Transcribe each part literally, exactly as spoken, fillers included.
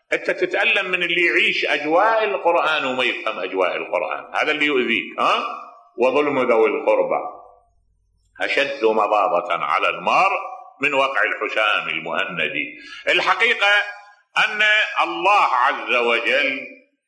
أنت تتألم من اللي يعيش أجواء القرآن وما يفهم أجواء القرآن، هذا اللي يؤذيك. ها؟ وظلم ذوي القربى أشد مضاضة على المرء من وقع الحسام المهندي. الحقيقة أن الله عز وجل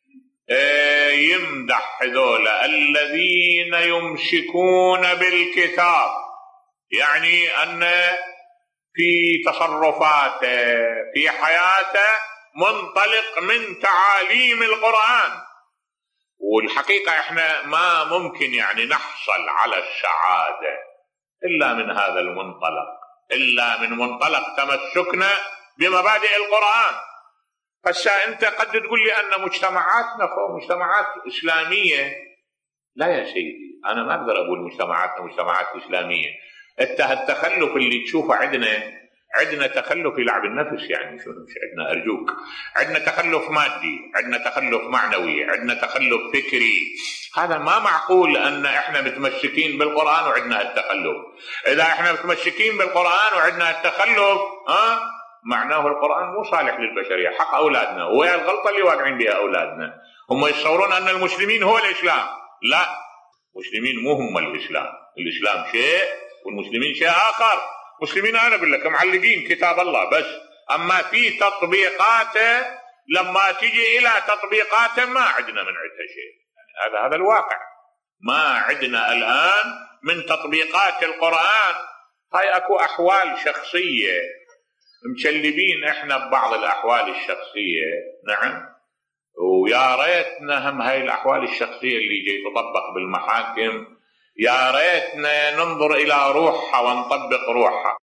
يمدح ذولا الذين يمسكون بالكتاب، يعني أن في تصرفاته في حياته منطلق من تعاليم القرآن. والحقيقة احنا ما ممكن يعني نحصل على السعادة إلا من هذا المنطلق، إلا من منطلق تمسكنا بمبادئ القرآن. هسه أنت قد تقول لي أن مجتمعاتنا مجتمعات إسلامية. لا يا سيدي، أنا ما أقدر أقول مجتمعاتنا مجتمعات إسلامية. أنت التخلف اللي تشوفه عندنا، عندنا تخلف في لعب النفس، يعني شو مش عندنا أرجوك، عندنا تخلف مادي، عندنا تخلف معنوي، عندنا تخلف فكري. هذا ما معقول أن إحنا متمسكين بالقرآن وعندنا التخلف. إذا إحنا متمسكين بالقرآن وعندنا التخلف ها معناه القرآن مو صالح للبشرية، حق أولادنا. وهي الغلطة اللي واقعين بها أولادنا، هم يتصورون أن المسلمين هو الإسلام. لا، المسلمين مو هم الإسلام، الإسلام شيء والمسلمين شيء آخر. مسلمين أنا أقول لك معلقين كتاب الله بس، أما في تطبيقاته لما تجي إلى تطبيقاته ما عندنا من عندها شيء. يعني هذا هذا الواقع، ما عندنا الآن من تطبيقات القرآن. هاي أكو أحوال شخصية مشلبين إحنا ببعض الأحوال الشخصية، نعم، ويا ريتنا هم هاي الأحوال الشخصية اللي جاي تطبق بالمحاكم يا ريتنا ننظر إلى روحها ونطبق روحها.